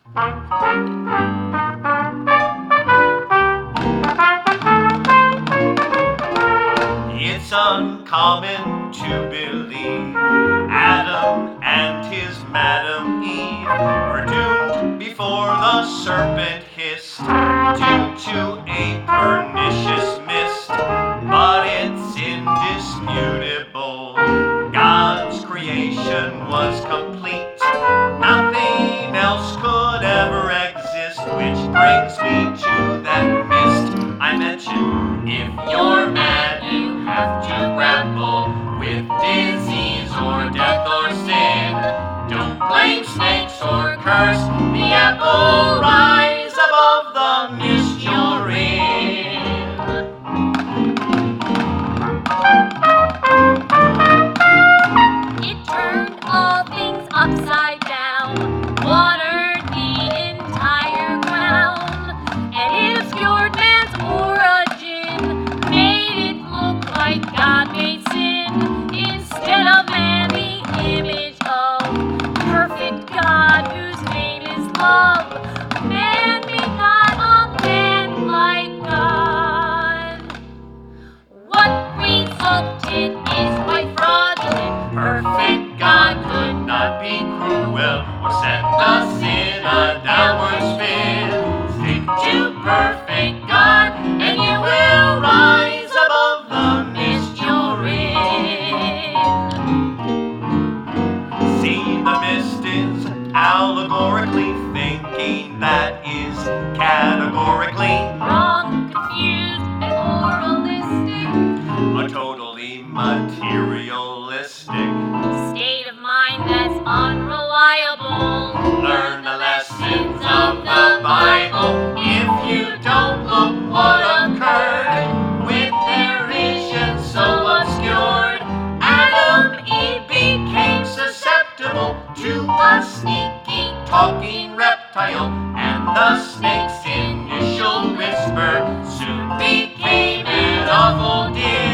It's uncommon to believe Adam and his Madam Eve were doomed before the serpent hissed due to a pernicious mist. But it's indisputable God's creation was complete. Nothing else could ever exist, which brings me to that mist I mentioned. If you're mad, you have to grapple with disease or death or sin. Don't blame snakes or curse the apple. Rise above the mist you're in. It turned all things upside down, watered the entire ground, and it obscured man's origin, made it look like God made sin instead of man, the image of perfect God whose name is love. Man begot a man like God. What resulted is quite fraudulent. Perfect God could not be cruel or send us in a downward spin. Stick to perfect God and you will rise above the mist you're in. See, the mist is allegorically thinking, that is categorically Wrong, confused, and moralistic. a totally materialistic State of mind that's unreliable. learn the lessons of the Bible. If you don't look what occurred with their vision so obscured, Adam Eve became susceptible to a sneaky talking reptile, and the snake's initial whisper soon became an awful deal.